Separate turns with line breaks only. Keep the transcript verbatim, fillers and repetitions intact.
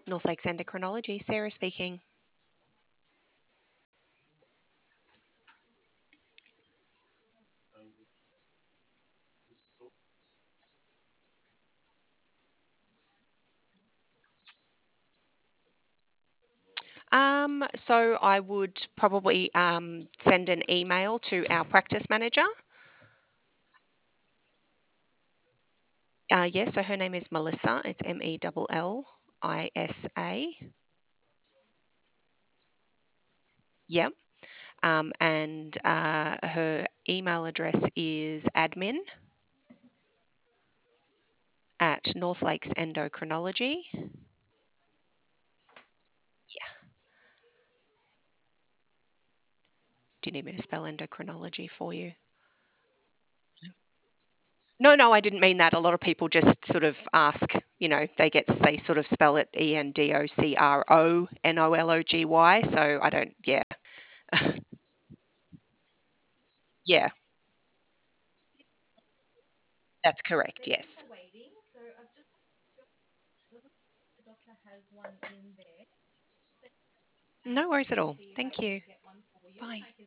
North Lakes Endocrinology, Sarah speaking. Um, so I would probably um, send an email to our practice manager. Uh, yes, so her name is Melissa. It's M E L L I S A. Yep. Um, and uh, her email address is admin at North Lakes Endocrinology. Yeah. Do you need me to spell endocrinology for you? No, no, I didn't mean that. A lot of people just sort of ask, you know, they get, they sort of spell it E N D O C R O N O L O G Y. So I don't, yeah. Yeah, that's correct. Yes. No worries at all. Thank you. Bye.